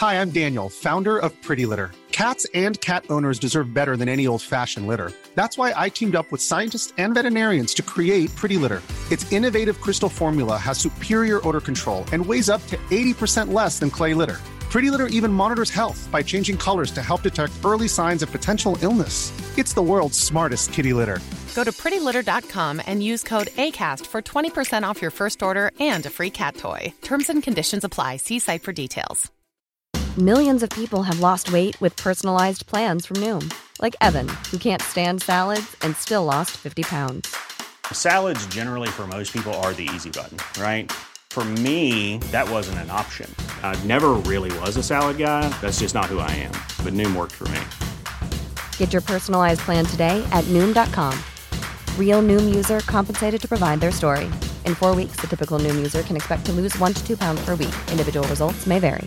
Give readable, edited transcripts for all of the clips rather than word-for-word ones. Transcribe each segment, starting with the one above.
Hi, I'm Daniel, founder of Pretty Litter. Cats and cat owners deserve better than any old-fashioned litter. That's why I teamed up with scientists and veterinarians to create Pretty Litter. Its innovative crystal formula has superior odor control and weighs up to 80% less than clay litter. Pretty Litter even monitors health by changing colors to help detect early signs of potential illness. It's the world's smartest kitty litter. Go to prettylitter.com and use code ACAST for 20% off your first order and a free cat toy. Terms and conditions apply. See site for details. Millions of people have lost weight with personalized plans from Noom. Like Evan, who can't stand salads and still lost 50 pounds. Salads generally for most people are the easy button, right? For me, that wasn't an option. I never really was a salad guy. That's just not who I am. But Noom worked for me. Get your personalized plan today at Noom.com. Real Noom user compensated to provide their story. In 4 weeks, the typical Noom user can expect to lose 1 to 2 pounds per week. Individual results may vary.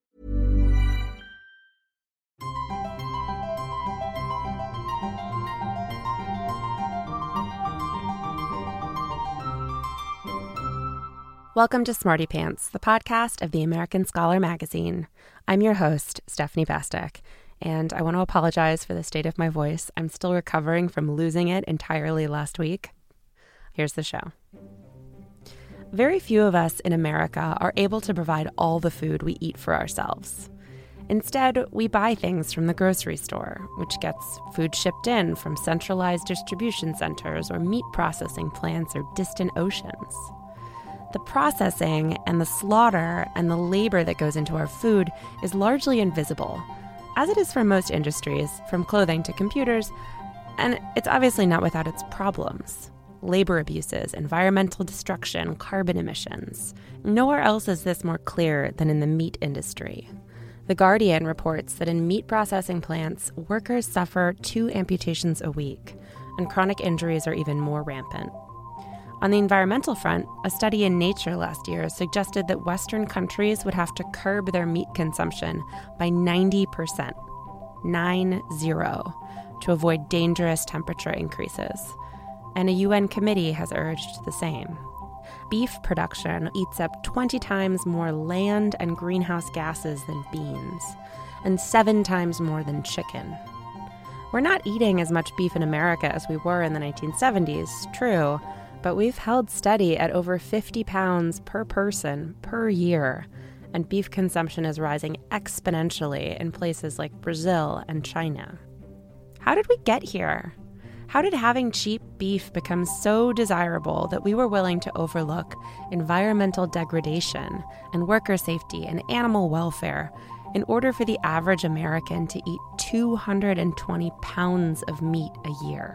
Welcome to Smarty Pants, the podcast of the American Scholar magazine. I'm your host, Stephanie Bastek, and I want to apologize for the state of my voice. I'm still recovering from losing it entirely last week. Here's the show. Very few of us in America are able to provide all the food we eat for ourselves. Instead, we buy things from the grocery store, which gets food shipped in from centralized distribution centers or meat processing plants or distant oceans. The processing and the slaughter and the labor that goes into our food is largely invisible, as it is for most industries, from clothing to computers, and it's obviously not without its problems. Labor abuses, environmental destruction, carbon emissions. Nowhere else is this more clear than in the meat industry. The Guardian reports that in meat processing plants, workers suffer 2 amputations a week, and chronic injuries are even more rampant. On the environmental front, a study in Nature last year suggested that Western countries would have to curb their meat consumption by 90%, 90, to avoid dangerous temperature increases. And a UN committee has urged the same. Beef production eats up 20 times more land and greenhouse gases than beans, and 7 times more than chicken. We're not eating as much beef in America as we were in the 1970s, true, but we've held steady at over 50 pounds per person per year, and beef consumption is rising exponentially in places like Brazil and China. How did we get here? How did having cheap beef become so desirable that we were willing to overlook environmental degradation and worker safety and animal welfare in order for the average American to eat 220 pounds of meat a year?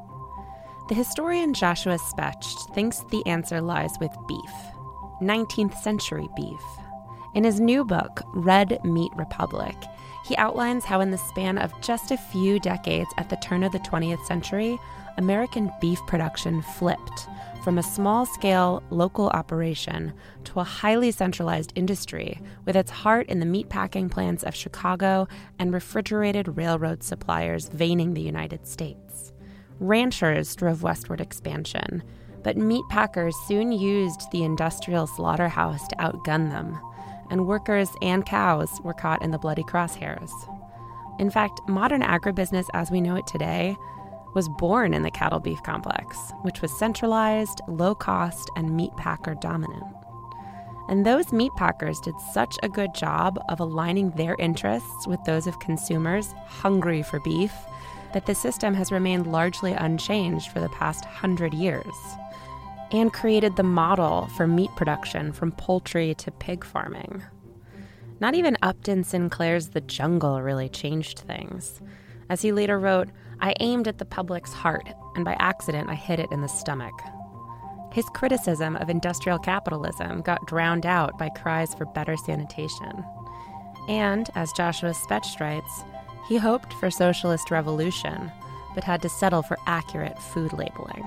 The historian Joshua Specht thinks the answer lies with beef, 19th century beef. In his new book, Red Meat Republic, he outlines how in the span of just a few decades at the turn of the 20th century, American beef production flipped from a small-scale local operation to a highly centralized industry with its heart in the meatpacking plants of Chicago and refrigerated railroad suppliers veining the United States. Ranchers drove westward expansion, but meatpackers soon used the industrial slaughterhouse to outgun them, and workers and cows were caught in the bloody crosshairs. In fact, modern agribusiness as we know it today was born in the cattle beef complex, which was centralized, low-cost, and meatpacker dominant. And those meatpackers did such a good job of aligning their interests with those of consumers hungry for beef that the system has remained largely unchanged for the past 100 years, and created the model for meat production from poultry to pig farming. Not even Upton Sinclair's The Jungle really changed things. As he later wrote, "I aimed at the public's heart, and by accident I hit it in the stomach." His criticism of industrial capitalism got drowned out by cries for better sanitation. And, as Joshua Specht writes, he hoped for socialist revolution, but had to settle for accurate food labeling.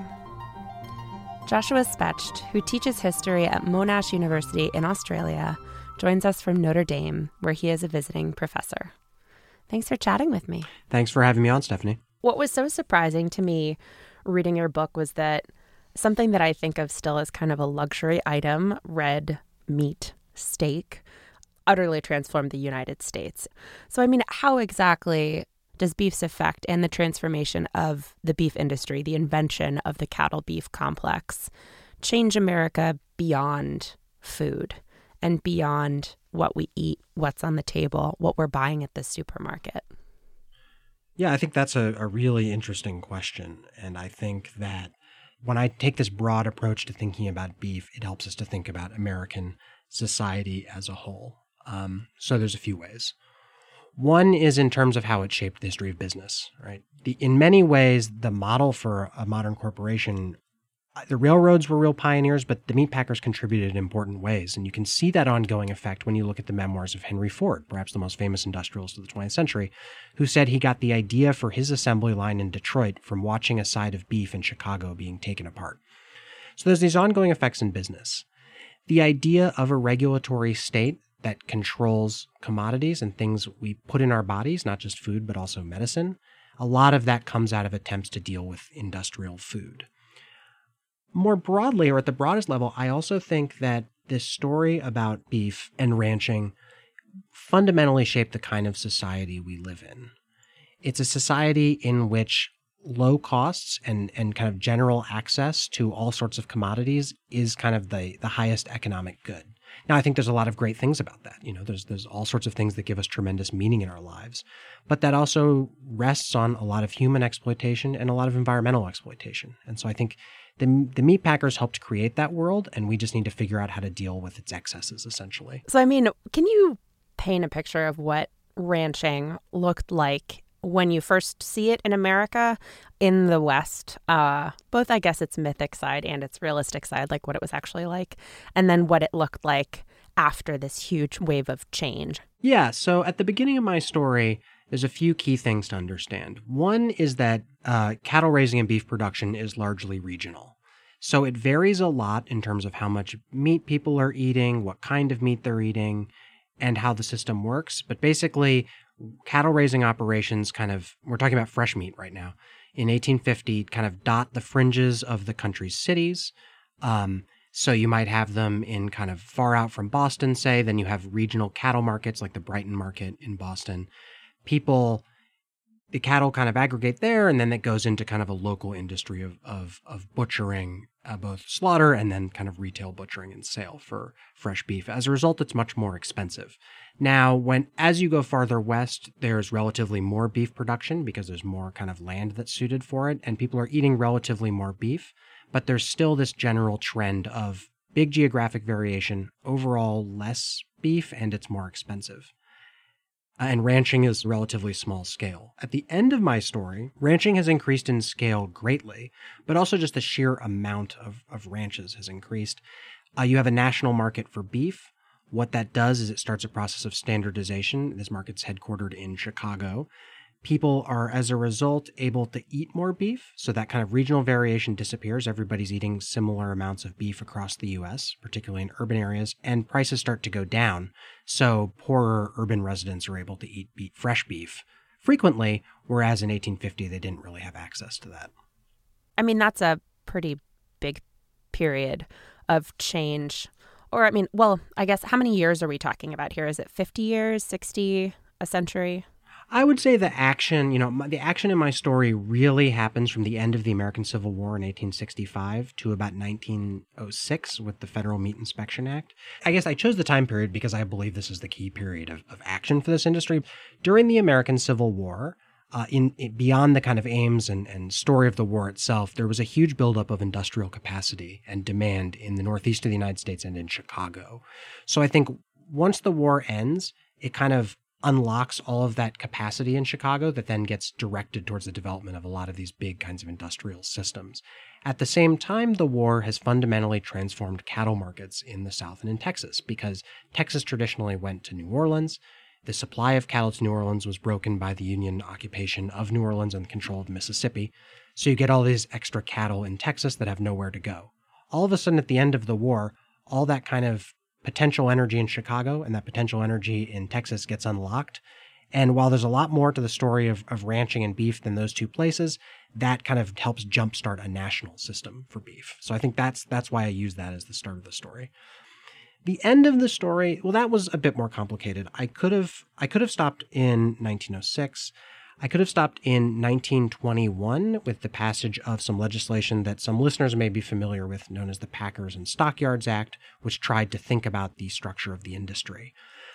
Joshua Specht, who teaches history at Monash University in Australia, joins us from Notre Dame, where he is a visiting professor. Thanks for chatting with me. Thanks for having me on, Stephanie. What was so surprising to me reading your book was that something that I think of still as kind of a luxury item, red meat steak, utterly transformed the United States. So, I mean, how exactly does beef's effect and the transformation of the beef industry, the invention of the cattle beef complex, change America beyond food and beyond what we eat, what's on the table, what we're buying at the supermarket? Yeah, I think that's a really interesting question. And I think that when I take this broad approach to thinking about beef, it helps us to think about American society as a whole. So there's a few ways. One is in terms of how it shaped the history of business, right? In many ways, the model for a modern corporation, the railroads were real pioneers, but the meat packers contributed in important ways. And you can see that ongoing effect when you look at the memoirs of Henry Ford, perhaps the most famous industrialist of the 20th century, who said he got the idea for his assembly line in Detroit from watching a side of beef in Chicago being taken apart. So there's these ongoing effects in business. The idea of a regulatory state that controls commodities and things we put in our bodies, not just food, but also medicine, a lot of that comes out of attempts to deal with industrial food. More broadly, or at the broadest level, I also think that this story about beef and ranching fundamentally shaped the kind of society we live in. It's a society in which low costs and kind of general access to all sorts of commodities is kind of the highest economic good. Now, I think there's a lot of great things about that. You know, there's all sorts of things that give us tremendous meaning in our lives, but that also rests on a lot of human exploitation and a lot of environmental exploitation. And so I think the meat packers helped create that world, and we just need to figure out how to deal with its excesses, essentially. So, I mean, can you paint a picture of what ranching looked like when you first see it in America, in the West, both, I guess, its mythic side and its realistic side, like what it was actually like, and then what it looked like after this huge wave of change? Yeah, so at the beginning of my story, there's a few key things to understand. One is that cattle raising and beef production is largely regional. So it varies a lot in terms of how much meat people are eating, what kind of meat they're eating, and how the system works. But basically, cattle raising operations we're talking about fresh meat right now, in 1850 kind of dot the fringes of the country's cities. So you might have them in kind of far out from Boston, say, then you have regional cattle markets like the Brighton Market in Boston. The cattle kind of aggregate there, and then it goes into kind of a local industry of butchering, both slaughter and then kind of retail butchering and sale for fresh beef. As a result, it's much more expensive. Now, as you go farther west, there's relatively more beef production because there's more kind of land that's suited for it, and people are eating relatively more beef, but there's still this general trend of big geographic variation, overall less beef, and it's more expensive. And ranching is relatively small scale. At the end of my story, ranching has increased in scale greatly, but also just the sheer amount of ranches has increased. You have a national market for beef. What that does is it starts a process of standardization. This market's headquartered in Chicago. People are, as a result, able to eat more beef, so that kind of regional variation disappears. Everybody's eating similar amounts of beef across the U.S., particularly in urban areas, and prices start to go down. So poorer urban residents are able to eat fresh beef frequently, whereas in 1850 they didn't really have access to that. I mean, that's a pretty big period of change. Or, I mean, well, I guess, how many years are we talking about here? Is it 50 years, 60, a century? I would say the action in my story really happens from the end of the American Civil War in 1865 to about 1906 with the Federal Meat Inspection Act. I guess I chose the time period because I believe this is the key period of action for this industry. During the American Civil War, beyond the kind of aims and story of the war itself, there was a huge buildup of industrial capacity and demand in the Northeast of the United States and in Chicago. So I think once the war ends, it kind of unlocks all of that capacity in Chicago that then gets directed towards the development of a lot of these big kinds of industrial systems. At the same time, the war has fundamentally transformed cattle markets in the South and in Texas, because Texas traditionally went to New Orleans. The supply of cattle to New Orleans was broken by the Union occupation of New Orleans and the control of Mississippi. So you get all these extra cattle in Texas that have nowhere to go. All of a sudden, at the end of the war, all that kind of potential energy in Chicago and that potential energy in Texas gets unlocked. And while there's a lot more to the story of ranching and beef than those two places, that kind of helps jumpstart a national system for beef. So I think that's why I use that as the start of the story. The end of the story, well, that was a bit more complicated. I could have stopped in 1906. I could have stopped in 1921 with the passage of some legislation that some listeners may be familiar with, known as the Packers and Stockyards Act, which tried to think about the structure of the industry.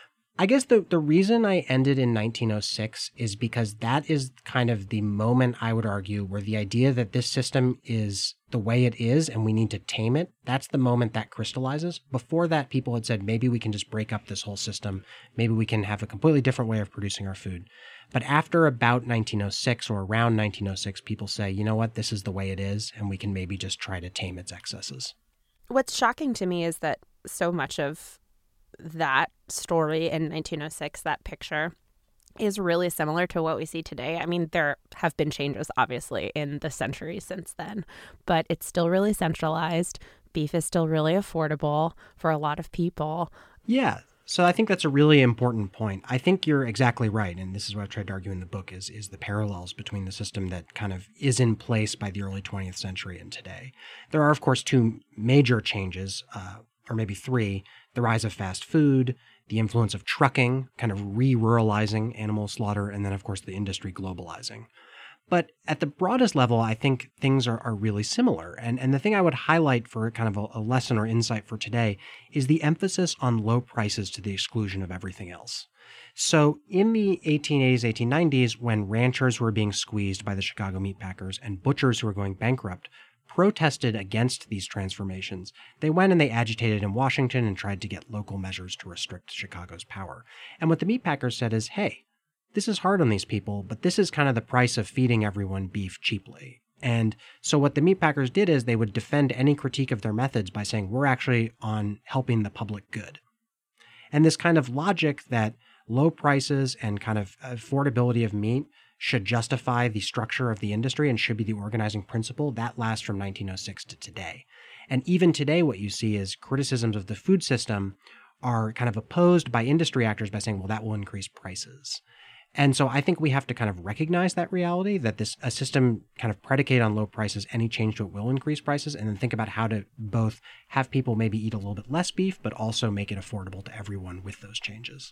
I guess the reason I ended in 1906 is because that is kind of the moment, I would argue, where the idea that this system is the way it is and we need to tame it, that's the moment that crystallizes. Before that, people had said, maybe we can just break up this whole system. Maybe we can have a completely different way of producing our food. But after about 1906 or around 1906, people say, you know what, this is the way it is, and we can maybe just try to tame its excesses. What's shocking to me is that so much of that story in 1906, that picture, is really similar to what we see today. I mean, there have been changes, obviously, in the century since then, but it's still really centralized. Beef is still really affordable for a lot of people. Yeah. So I think that's a really important point. I think you're exactly right, and this is what I tried to argue in the book, is the parallels between the system that kind of is in place by the early 20th century and today. There are, of course, two major changes, or maybe three: the rise of fast food, the influence of trucking, kind of re-ruralizing animal slaughter, and then, of course, the industry globalizing. But at the broadest level, I think things are really similar. And the thing I would highlight for kind of a lesson or insight for today is the emphasis on low prices to the exclusion of everything else. So in the 1880s, 1890s, when ranchers were being squeezed by the Chicago meat packers and butchers who were going bankrupt protested against these transformations, they went and they agitated in Washington and tried to get local measures to restrict Chicago's power. And what the meat packers said is, hey, this is hard on these people, but this is kind of the price of feeding everyone beef cheaply. And so what the meat packers did is they would defend any critique of their methods by saying, we're actually on helping the public good. And this kind of logic that low prices and kind of affordability of meat should justify the structure of the industry and should be the organizing principle, that lasts from 1906 to today. And even today, what you see is criticisms of the food system are kind of opposed by industry actors by saying, well, that will increase prices. And so I think we have to kind of recognize that reality, that a system kind of predicated on low prices, any change to it will increase prices, and then think about how to both have people maybe eat a little bit less beef, but also make it affordable to everyone with those changes.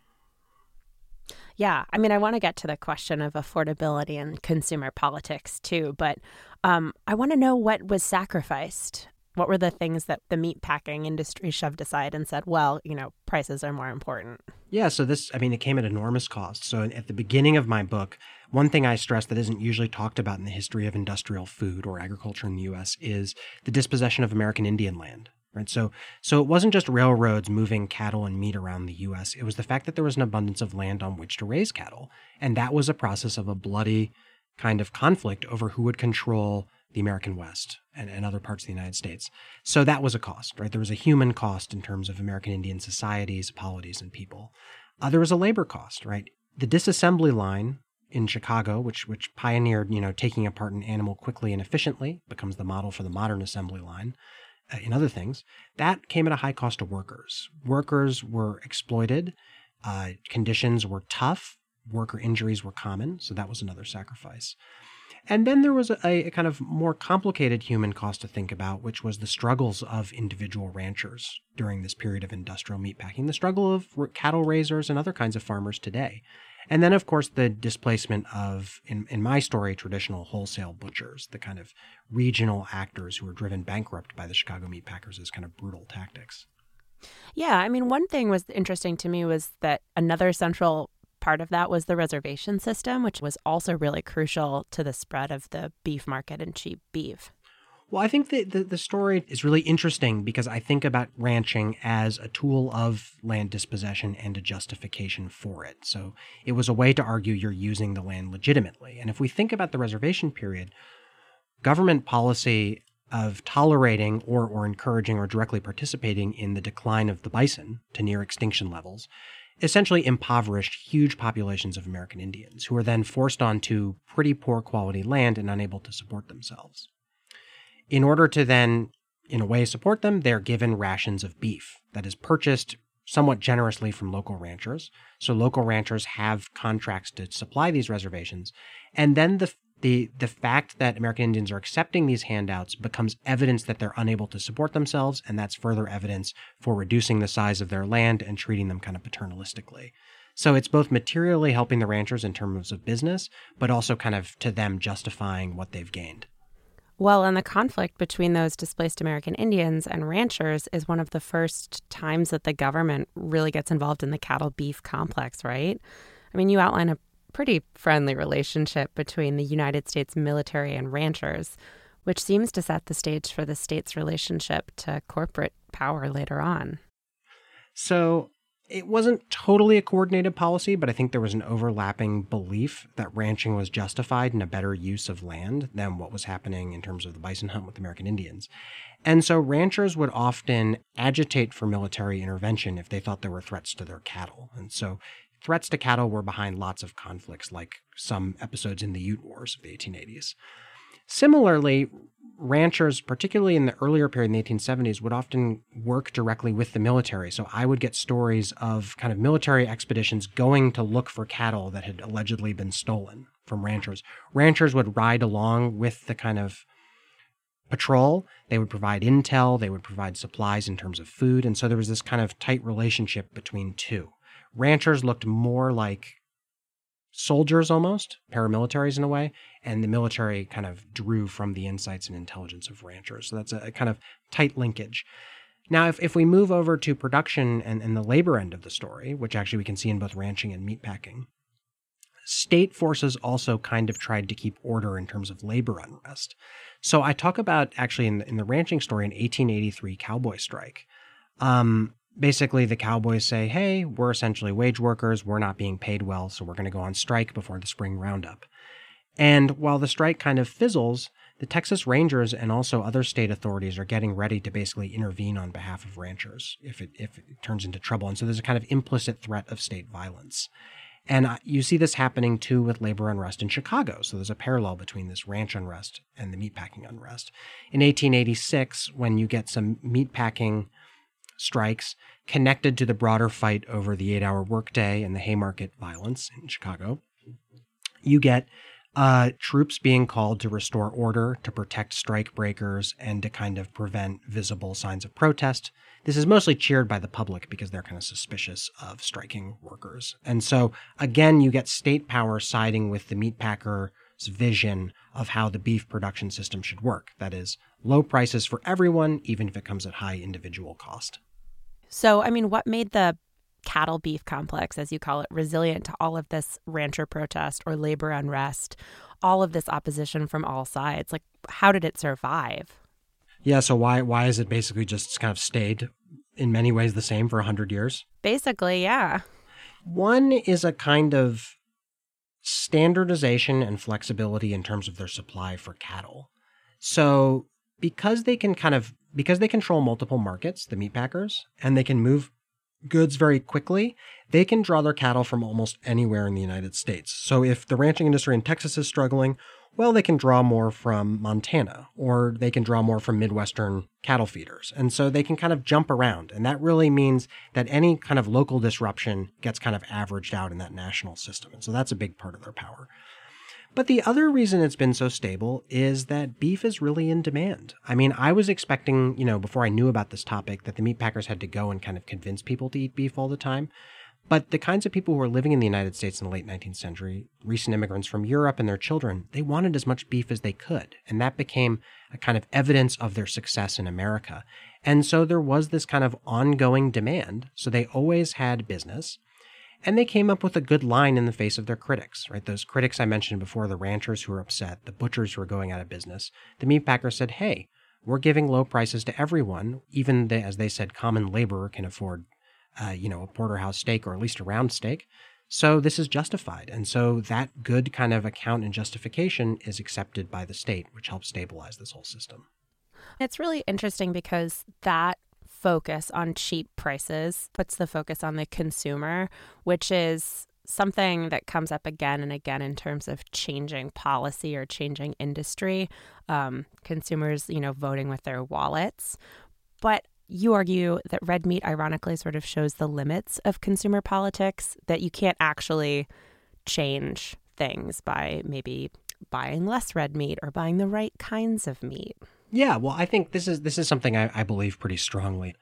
Yeah, I mean, I want to get to the question of affordability and consumer politics too, but I want to know what was sacrificed. What were the things that the meatpacking industry shoved aside and said, well, prices are more important? Yeah, so it came at enormous cost. So at the beginning of my book, one thing I stress that isn't usually talked about in the history of industrial food or agriculture in the U.S. is the dispossession of American Indian land. Right. So it wasn't just railroads moving cattle and meat around the U.S. It was the fact that there was an abundance of land on which to raise cattle. And that was a process of a bloody kind of conflict over who would control the American West and other parts of the United States. So that was a cost, right? There was a human cost in terms of American Indian societies, polities, and people. There was a labor cost, right? The disassembly line in Chicago, which pioneered, taking apart an animal quickly and efficiently, becomes the model for the modern assembly line. In other things, that came at a high cost to workers. Workers were exploited. Conditions were tough. Worker injuries were common. So that was another sacrifice. And then there was a kind of more complicated human cost to think about, which was the struggles of individual ranchers during this period of industrial meatpacking, the struggle of cattle raisers and other kinds of farmers today. And then, of course, the displacement of, in my story, traditional wholesale butchers, the kind of regional actors who were driven bankrupt by the Chicago meat packers as kind of brutal tactics. Yeah, I mean, one thing was interesting to me was that another central part of that was the reservation system, which was also really crucial to the spread of the beef market and cheap beef. Well, I think the story is really interesting because I think about ranching as a tool of land dispossession and a justification for it. So it was a way to argue you're using the land legitimately. And if we think about the reservation period, government policy of tolerating or encouraging or directly participating in the decline of the bison to near extinction levels essentially impoverished huge populations of American Indians who were then forced onto pretty poor quality land and unable to support themselves. In order to then, in a way, support them, they're given rations of beef that is purchased somewhat generously from local ranchers. So local ranchers have contracts to supply these reservations. And then the fact that American Indians are accepting these handouts becomes evidence that they're unable to support themselves, and that's further evidence for reducing the size of their land and treating them kind of paternalistically. So it's both materially helping the ranchers in terms of business, but also kind of to them justifying what they've gained. Well, and the conflict between those displaced American Indians and ranchers is one of the first times that the government really gets involved in the cattle-beef complex, right? I mean, you outline a pretty friendly relationship between the United States military and ranchers, which seems to set the stage for the state's relationship to corporate power later on. So it wasn't totally a coordinated policy, but I think there was an overlapping belief that ranching was justified in a better use of land than what was happening in terms of the bison hunt with American Indians. And so ranchers would often agitate for military intervention if they thought there were threats to their cattle. And so threats to cattle were behind lots of conflicts, like some episodes in the Ute Wars of the 1880s. Similarly, ranchers, particularly in the earlier period in the 1870s, would often work directly with the military. So I would get stories of kind of military expeditions going to look for cattle that had allegedly been stolen from ranchers. Ranchers would ride along with the kind of patrol. They would provide intel. They would provide supplies in terms of food. And so there was this kind of tight relationship between two. Ranchers looked more like soldiers almost, paramilitaries in a way, and the military kind of drew from the insights and intelligence of ranchers. So that's a kind of tight linkage. Now, if we move over to production and the labor end of the story, which actually we can see in both ranching and meatpacking, state forces also kind of tried to keep order in terms of labor unrest. So I talk about actually in the ranching story, an 1883 cowboy strike. Basically, the cowboys say, hey, we're essentially wage workers. We're not being paid well, so we're going to go on strike before the spring roundup. And while the strike kind of fizzles, the Texas Rangers and also other state authorities are getting ready to basically intervene on behalf of ranchers if it turns into trouble. And so there's a kind of implicit threat of state violence. And you see this happening, too, with labor unrest in Chicago. So there's a parallel between this ranch unrest and the meatpacking unrest. In 1886, when you get some meatpacking strikes connected to the broader fight over the 8-hour workday and the Haymarket violence in Chicago, you get troops being called to restore order, to protect strike breakers, and to kind of prevent visible signs of protest. This is mostly cheered by the public because they're kind of suspicious of striking workers. And so, again, you get state power siding with the meatpacker's vision of how the beef production system should work. That is, low prices for everyone, even if it comes at high individual cost. So, I mean, what made the cattle beef complex, as you call it, resilient to all of this rancher protest or labor unrest, all of this opposition from all sides? Like, how did it survive? Yeah, so why is it basically just kind of stayed in many ways the same for 100 years? Basically, yeah. One is a kind of standardization and flexibility in terms of their supply for cattle. So because they control multiple markets, the meatpackers, and they can move goods very quickly, they can draw their cattle from almost anywhere in the United States. So if the ranching industry in Texas is struggling, well, they can draw more from Montana, or they can draw more from Midwestern cattle feeders. And so they can kind of jump around. And that really means that any kind of local disruption gets kind of averaged out in that national system. And so that's a big part of their power. But the other reason it's been so stable is that beef is really in demand. I mean, I was expecting, before I knew about this topic, that the meatpackers had to go and kind of convince people to eat beef all the time. But the kinds of people who were living in the United States in the late 19th century, recent immigrants from Europe and their children, they wanted as much beef as they could. And that became a kind of evidence of their success in America. And so there was this kind of ongoing demand. So they always had business. And they came up with a good line in the face of their critics, right? Those critics I mentioned before, the ranchers who were upset, the butchers who were going out of business. The meatpackers said, hey, we're giving low prices to everyone. Even, as they said, common laborer can afford a porterhouse steak or at least a round steak. So this is justified. And so that good kind of account and justification is accepted by the state, which helps stabilize this whole system. It's really interesting because that focus on cheap prices puts the focus on the consumer, which is something that comes up again and again in terms of changing policy or changing industry. Consumers, voting with their wallets. But you argue that red meat ironically sort of shows the limits of consumer politics, that you can't actually change things by maybe buying less red meat or buying the right kinds of meat? Yeah, well, I think this is something I believe pretty strongly.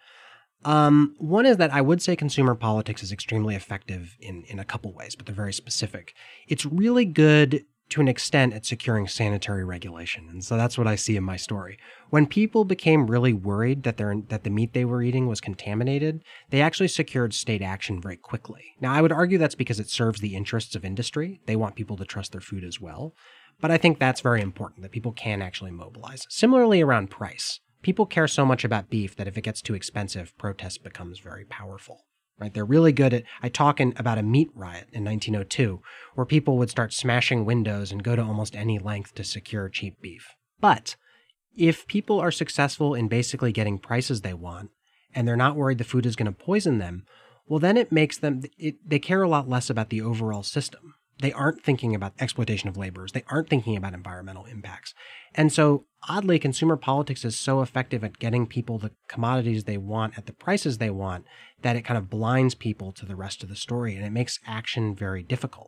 One is that I would say consumer politics is extremely effective in a couple ways, but they're very specific. It's really good to an extent at securing sanitary regulation. And so that's what I see in my story. When people became really worried that the meat they were eating was contaminated, they actually secured state action very quickly. Now, I would argue that's because it serves the interests of industry. They want people to trust their food as well. But I think that's very important, that people can actually mobilize. Similarly, around price. People care so much about beef that if it gets too expensive, protest becomes very powerful. Right? They're really good at, I talk about a meat riot in 1902, where people would start smashing windows and go to almost any length to secure cheap beef. But if people are successful in basically getting prices they want, and they're not worried the food is going to poison them, well, then it makes them, they care a lot less about the overall system. They aren't thinking about exploitation of laborers. They aren't thinking about environmental impacts. And so, oddly, consumer politics is so effective at getting people the commodities they want at the prices they want that it kind of blinds people to the rest of the story, and it makes action very difficult.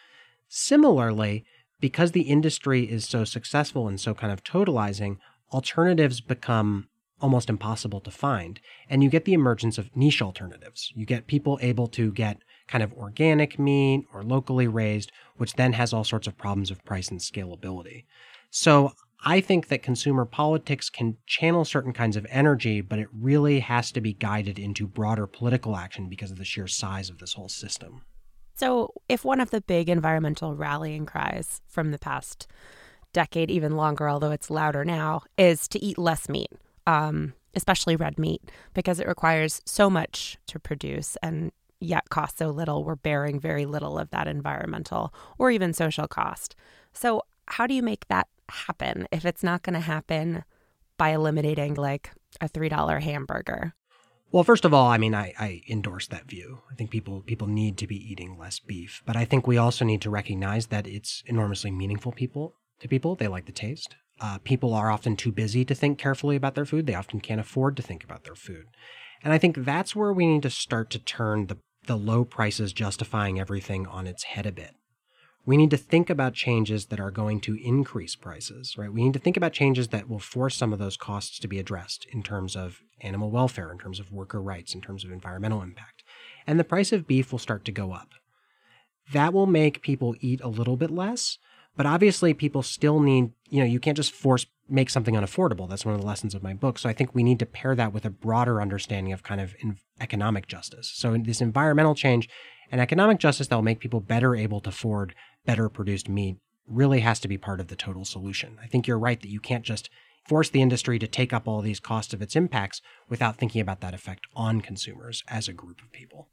Similarly, because the industry is so successful and so kind of totalizing, alternatives become almost impossible to find. And you get the emergence of niche alternatives. You get people able to get kind of organic meat or locally raised, which then has all sorts of problems of price and scalability. So I think that consumer politics can channel certain kinds of energy, but it really has to be guided into broader political action because of the sheer size of this whole system. So if one of the big environmental rallying cries from the past decade, even longer, although it's louder now, is to eat less meat, especially red meat, because it requires so much to produce and yet costs so little, we're bearing very little of that environmental or even social cost. So how do you make that happen if it's not going to happen by eliminating like a $3 hamburger? Well, first of all, I mean, I endorse that view. I think people need to be eating less beef. But I think we also need to recognize that it's enormously meaningful to people. They like the taste. People are often too busy to think carefully about their food. They often can't afford to think about their food. And I think that's where we need to start to turn the low prices justifying everything on its head a bit. We need to think about changes that are going to increase prices, right? We need to think about changes that will force some of those costs to be addressed in terms of animal welfare, in terms of worker rights, in terms of environmental impact. And the price of beef will start to go up. That will make people eat a little bit less, but obviously people still need, you can't just make something unaffordable. That's one of the lessons of my book. So I think we need to pair that with a broader understanding of kind of economic justice. So in this environmental change and economic justice that will make people better able to afford better produced meat really has to be part of the total solution. I think you're right that you can't just force the industry to take up all these costs of its impacts without thinking about that effect on consumers as a group of people.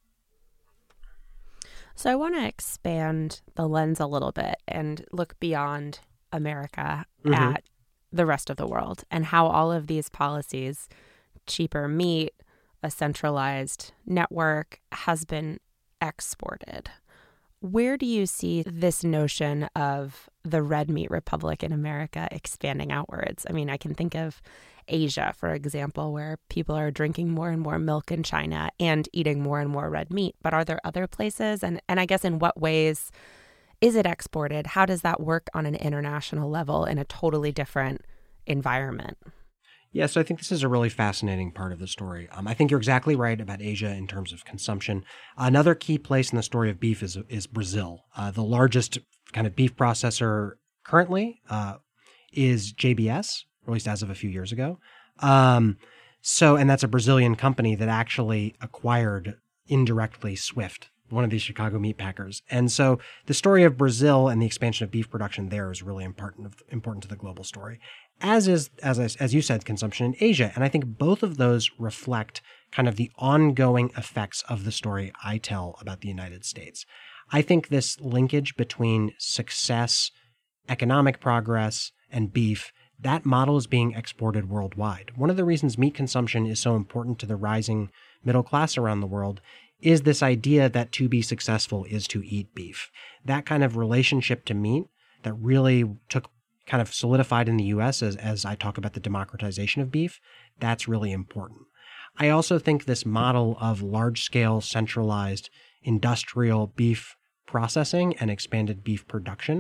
So I want to expand the lens a little bit and look beyond America at the rest of the world and how all of these policies, cheaper meat, a centralized network, has been exported. Where do you see this notion of the red meat republic in America expanding outwards? I mean, I can think of Asia, for example, where people are drinking more and more milk in China and eating more and more red meat. But are there other places? And I guess in what ways is it exported? How does that work on an international level in a totally different environment? Yeah, so I think this is a really fascinating part of the story. I think you're exactly right about Asia in terms of consumption. Another key place in the story of beef is Brazil. The largest kind of beef processor currently is JBS, or at least as of a few years ago. And that's a Brazilian company that actually acquired indirectly Swift, one of these Chicago meat packers. And so the story of Brazil and the expansion of beef production there is really important to the global story, as you said, consumption in Asia. And I think both of those reflect kind of the ongoing effects of the story I tell about the United States. I think this linkage between success, economic progress, and beef, that model is being exported worldwide. One of the reasons meat consumption is so important to the rising middle class around the world is this idea that to be successful is to eat beef. That kind of relationship to meat that really kind of solidified in the U.S. as I talk about the democratization of beef, that's really important. I also think this model of large-scale, centralized, industrial beef processing and expanded beef production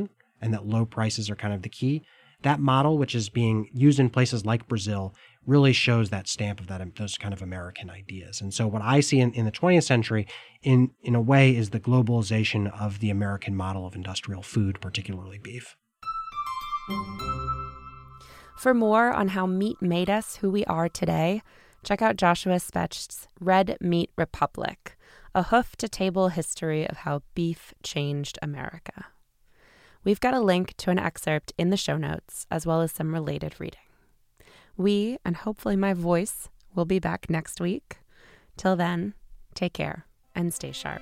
and that low prices are kind of the key. That model, which is being used in places like Brazil, really shows that stamp of those kind of American ideas. And so what I see in the 20th century, in a way, is the globalization of the American model of industrial food, particularly beef. For more on how meat made us who we are today, check out Joshua Specht's Red Meat Republic, a hoof-to-table history of how beef changed America. We've got a link to an excerpt in the show notes, as well as some related reading. We, and hopefully my voice, will be back next week. Till then, take care and stay sharp.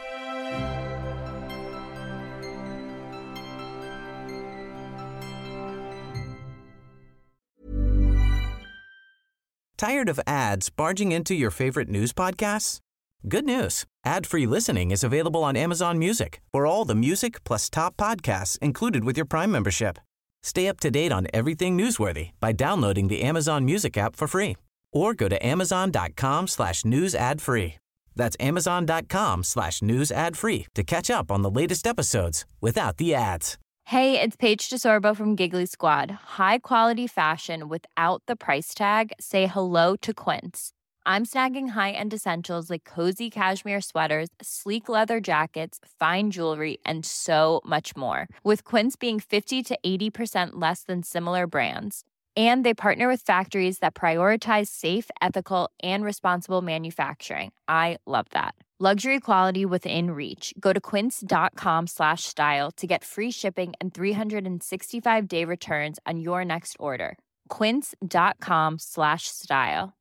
Tired of ads barging into your favorite news podcasts? Good news. Ad-free listening is available on Amazon Music for all the music plus top podcasts included with your Prime membership. Stay up to date on everything newsworthy by downloading the Amazon Music app for free or go to amazon.com/news ad free. That's amazon.com/news ad free to catch up on the latest episodes without the ads. Hey, it's Paige DeSorbo from Giggly Squad. High quality fashion without the price tag. Say hello to Quince. I'm snagging high-end essentials like cozy cashmere sweaters, sleek leather jackets, fine jewelry, and so much more. With Quince being 50 to 80% less than similar brands. And they partner with factories that prioritize safe, ethical, and responsible manufacturing. I love that. Luxury quality within reach. Go to quince.com/style to get free shipping and 365-day returns on your next order. Quince.com/style.